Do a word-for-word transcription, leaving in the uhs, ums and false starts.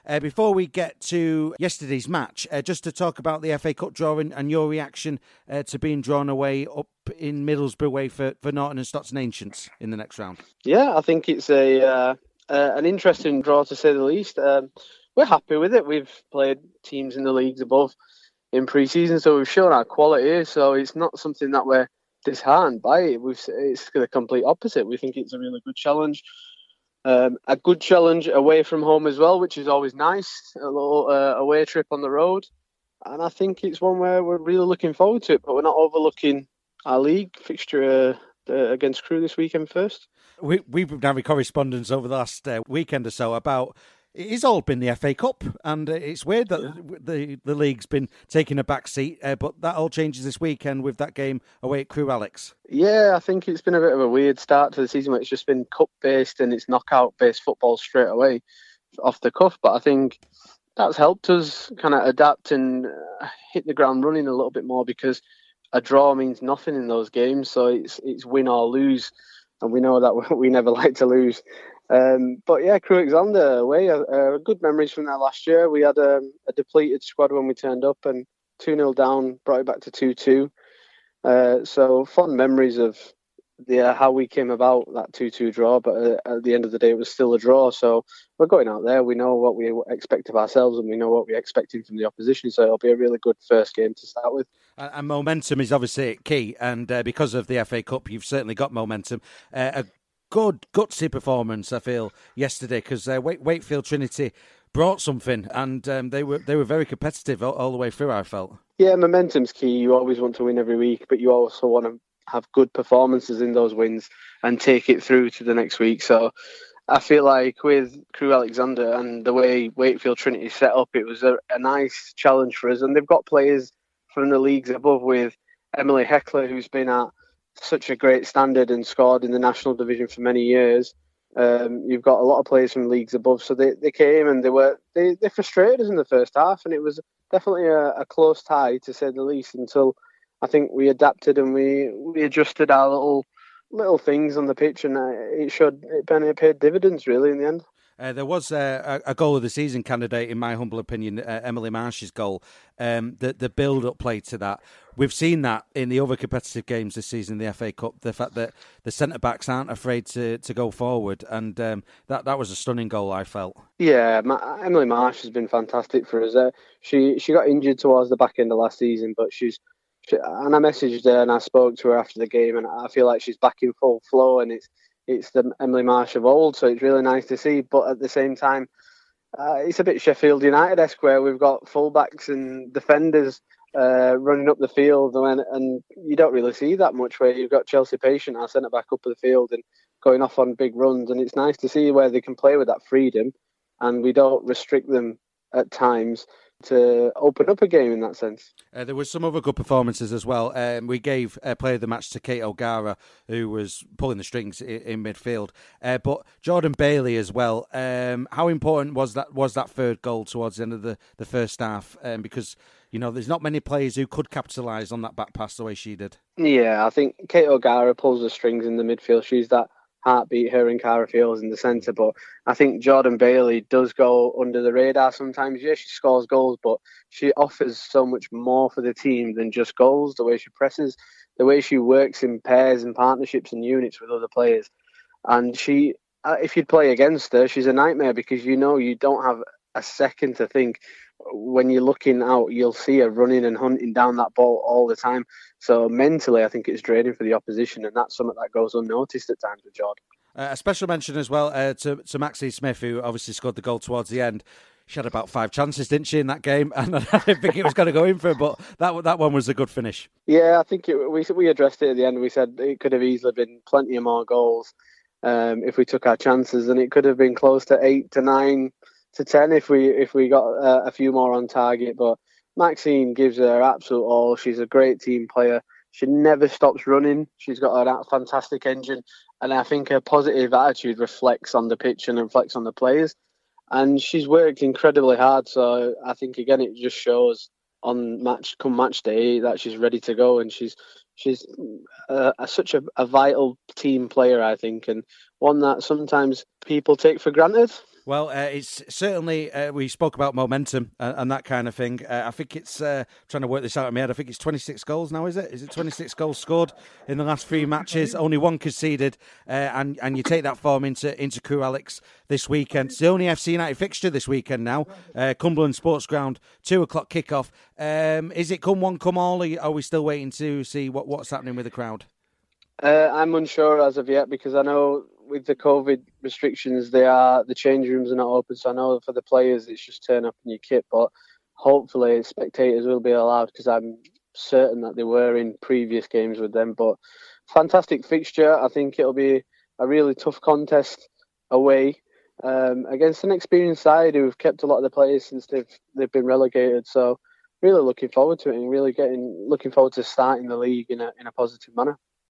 Uh, before we get to yesterday's match, uh, just to talk about the F A Cup drawing and your reaction uh, to being drawn away up in Middlesbrough way for, for Norton and Stockton Ancients in the next round. Yeah, I think it's a uh, uh, an interesting draw to say the least. Um, we're happy with it. We've played teams in the leagues above in pre-season, so we've shown our quality. So it's not something that we're disheartened by it. We've, it's the complete opposite. We think it's a really good challenge. Um, a good challenge away from home as well, which is always nice. A little uh, away trip on the road. And I think it's one where we're really looking forward to it, but we're not overlooking our league fixture uh, uh, against Crewe this weekend first. We, we've been having correspondence over the last uh, weekend or so about it's all been the F A Cup, and it's weird that yeah. the the league's been taking a back seat, uh, but that all changes this weekend with that game away at Crewe, Alex. Yeah, I think it's been a bit of a weird start to the season where it's just been cup-based and it's knockout-based football straight away off the cuff, but I think that's helped us kind of adapt and uh, hit the ground running a little bit more because a draw means nothing in those games, so it's it's win or lose, and we know that we never like to lose. Um, but yeah, Crewe Alexandra away, uh, uh, good memories from that last year. We had um, a depleted squad when we turned up and two nil down, brought it back to two two. Uh, so fond memories of the uh, how we came about that two two draw, but uh, at the end of the day it was still a draw. So we're going out there, we know what we expect of ourselves and we know what we're expecting from the opposition, so it'll be a really good first game to start with. And, and momentum is obviously key, and uh, because of the F A Cup you've certainly got momentum. Uh, a good gutsy performance I feel yesterday because uh, Wakefield Trinity brought something, and um, they were they were very competitive all, all the way through, I felt. Yeah, momentum's key. You always want to win every week, but you also want to have good performances in those wins and take it through to the next week. So I feel like with Crewe Alexandra and the way Wakefield Trinity set up, it was a, a nice challenge for us. And they've got players from the leagues above with Emily Heckler, who's been at such a great standard and scored in the national division for many years. Um, you've got a lot of players from leagues above, so they, they came and they were they, they frustrated us in the first half, and it was definitely a, a close tie to say the least until I think we adapted and we, we adjusted our little little things on the pitch, and it showed it paid dividends really in the end. Uh, there was uh, a goal of the season candidate, in my humble opinion, uh, Emily Marsh's goal. Um, the the build-up play to that. We've seen that in the other competitive games this season, the F A Cup, the fact that the centre-backs aren't afraid to, to go forward, and um, that, that was a stunning goal, I felt. Yeah, Ma- Emily Marsh has been fantastic for us. Uh, she she got injured towards the back end of last season, but she's she, and I messaged her and I spoke to her after the game, and I feel like she's back in full flow, and it's It's the Emily Marsh of old, so it's really nice to see. But at the same time, uh, it's a bit Sheffield United-esque where we've got fullbacks and defenders uh, running up the field, and, and you don't really see that much where you've got Chelsea Patient, our centre-back, up the field and going off on big runs. And it's nice to see where they can play with that freedom, and we don't restrict them at times to open up a game in that sense. Uh, there was some other good performances as well. Um, we gave uh, player of the match to Kate O'Gara, who was pulling the strings in, in midfield. Uh, but Jordan Bailey as well. Um, how important was that was that third goal towards the end of the, the first half? Um, because, you know, there's not many players who could capitalise on that back pass the way she did. Yeah, I think Kate O'Gara pulls the strings in the midfield. She's that heartbeat, her and Cara Fields in the centre, but I think Jordan Bailey does go under the radar sometimes. Yeah, she scores goals, but she offers so much more for the team than just goals. The way she presses, the way she works in pairs and partnerships and units with other players, and she, if you'd play against her, she's a nightmare because you know you don't have a second to think. When you're looking out, you'll see her running and hunting down that ball all the time. So mentally, I think it's draining for the opposition, and that's something that goes unnoticed at times with Jordan. Uh, a special mention as well uh, to, to Maxine Smith, who obviously scored the goal towards the end. She had about five chances, didn't she, in that game? And I didn't think it was going to go in for her, but that that one was a good finish. Yeah, I think it, we we addressed it at the end. We said it could have easily been plenty of more goals um, if we took our chances, and it could have been close to eight to nine to ten if we if we got uh, a few more on target. But Maxine gives her absolute all. She's a great team player. She never stops running. She's got a fantastic engine, and I think her positive attitude reflects on the pitch and reflects on the players. And she's worked incredibly hard. So I think again it just shows on match come match day that she's ready to go, and she's she's uh, a, such a, a vital team player, I think, and one that sometimes people take for granted. Well, uh, it's certainly, uh, we spoke about momentum and, and that kind of thing. Uh, I think it's, uh, trying to work this out in my head, I think it's twenty-six goals now, is it? Is it twenty-six goals scored in the last three matches? Only one conceded, uh, and, and you take that form into, into Crewe Alex this weekend. It's the only F C United fixture this weekend now. Uh, Cumberland Sports Ground, two o'clock kickoff. Um, is it come one, come all, or are we still waiting to see what, what's happening with the crowd? Uh, I'm unsure as of yet, because I know with the COVID restrictions, they are the change rooms are not open. So I know for the players, it's just turn up in your kit. But hopefully, spectators will be allowed, because I'm certain that they were in previous games with them. But fantastic fixture. I think it'll be a really tough contest away um, against an experienced side who've kept a lot of the players since they've they've been relegated. So really looking forward to it, and really getting looking forward to starting the league in a in a positive manner.